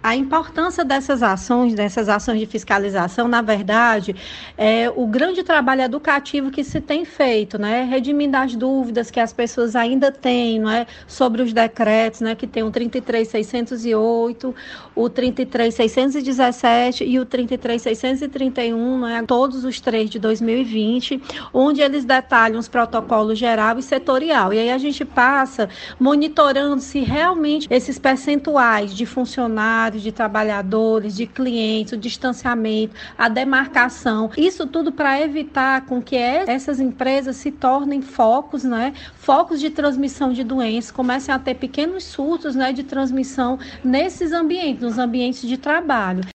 A importância dessas ações de fiscalização, na verdade, é o grande trabalho educativo que se tem feito, né? Redimindo as dúvidas que as pessoas ainda têm, não é? Sobre os decretos, né? Que tem o 33.608, o 33.617 e o 33.631, não é? Todos os três de 2020, onde eles detalham os protocolos geral e setorial. E aí a gente passa monitorando se realmente esses percentuais de funcionários, de trabalhadores, de clientes, o distanciamento, a demarcação, isso tudo para evitar com que essas empresas se tornem focos, né? Focos de transmissão de doenças, comecem a ter pequenos surtos, né, de transmissão nesses ambientes, nos ambientes de trabalho.